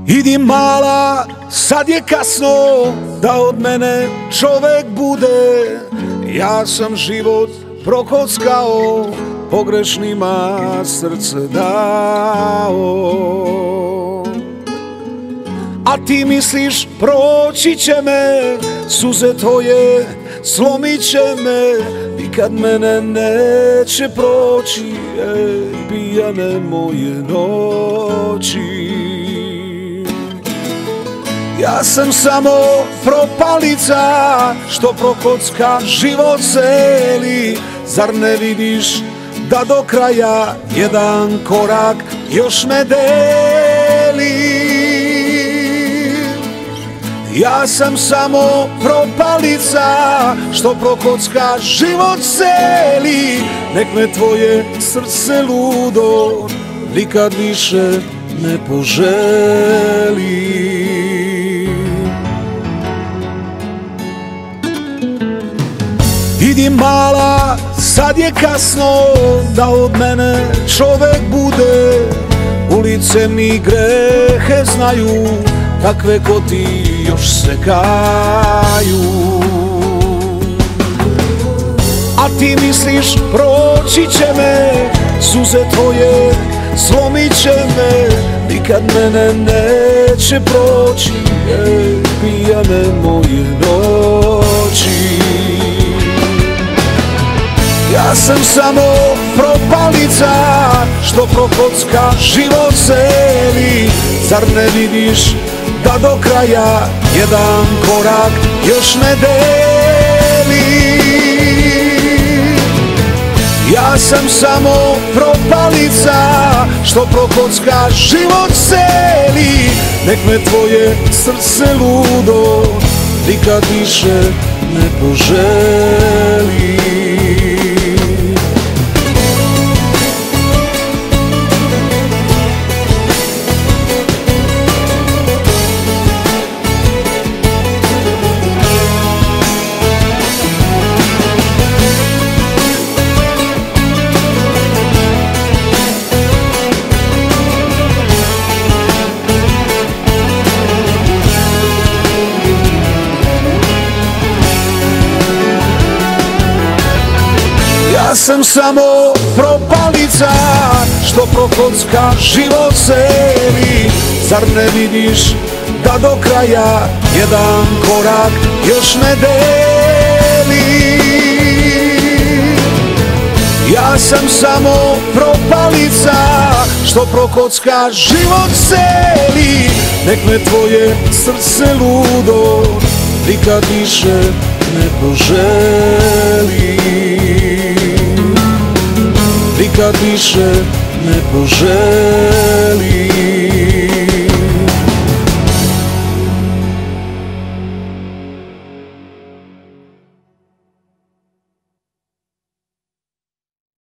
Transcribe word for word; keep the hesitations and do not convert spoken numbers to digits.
Idi mala, sad je kasno da od mene čovek bude. Ja sam život prokockao, pogrešnima srce dao. A ti misliš proći će me, suze tvoje slomit će me. Nikad mene neće proći, ej, pijane moje noći. Ja sam samo propalica što prokocka život celi. Zar ne vidiš da do kraja jedan korak još me deli? Ja sam samo propalica što prokocka život celi. Nek me tvoje srce ludo nikad više ne poželi. Idi mala, sad je kasno da od mene čovek bude. Ulice mi grehe znaju, takve ko ti još se kaju. A ti misliš proći će me, suze tvoje slomit će me. Nikad mene neće proći, ej, pijane moje noći. Ja sam samo propalica što prokocka život celi. Zar ne vidiš da do kraja jedan korak još me deli? Ja sam samo propalica što prokocka život celi. Nek me tvoje srce ludo nikad više ne poželi. Ja sam samo propalica što prokocka život celi. Zar ne vidiš da do kraja jedan korak još me deli? Ja sam samo propalica što prokocka život celi. Nek me tvoje srce ludo nikad više ne poželi. Nikad više ne poželi.